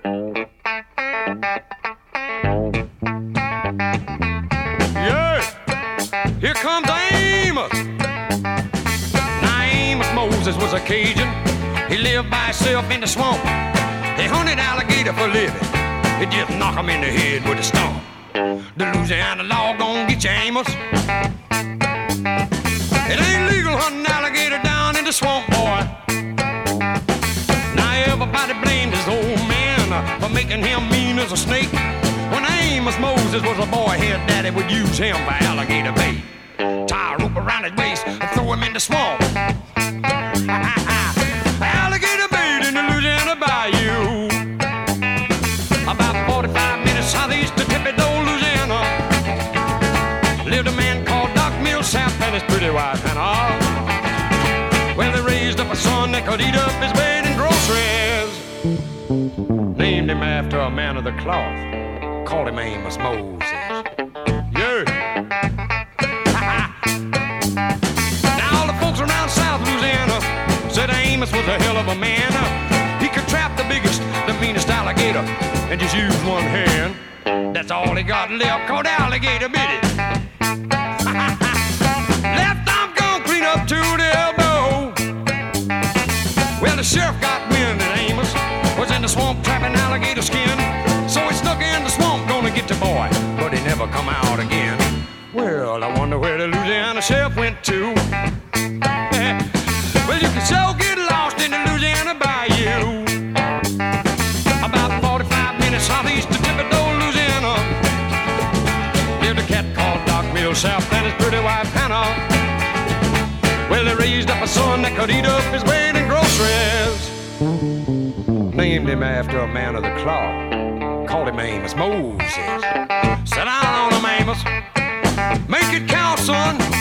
Yeah, here comes Amos. Now Amos Moses was a Cajun. He lived by himself in the swamp. He hunted alligator for a living. He just knock him in the head with a stomp. The Louisiana law gon' get you, Amos. It ain't legal hunting alligator down in the swamp, boy. Now everybody blamed his old man for making him mean as a snake. When Amos Moses was a boy, his daddy would use him for alligator bait. Tie a rope around his waist and throw him in the swamp. Alligator bait in the Louisiana bayou. About 45 minutes southeast of Thibodaux, Louisiana, lived a man called Doc Millsap and his pretty wife Hannah. Well, they raised up a son that could eat up his bait and groceries. Named him after a man of the cloth. Called him Amos Moses. Yeah. Now all the folks around South Louisiana said Amos was a hell of a man. He could trap the biggest, the meanest alligator and just use one hand. That's all he got left, called alligator bit it. Left arm gone clean up to the elbow. Well, the sheriff got wind that Amos was in the swamp trapping alligator skin. So he snuck in the swamp, gonna get the boy, but he never come out again. Well, I wonder where the Louisiana sheriff went to. Well, you can so get lost in the Louisiana bayou. About 45 minutes southeast of Thibodaux, Louisiana, lived a cat called Doc Millsap and his pretty wife Hannah. Well, they raised up a son that could eat up his weight in groceries. Named him after a man of the cloth. Called him Amos Moses. Sit down on him, Amos. Make it count, son.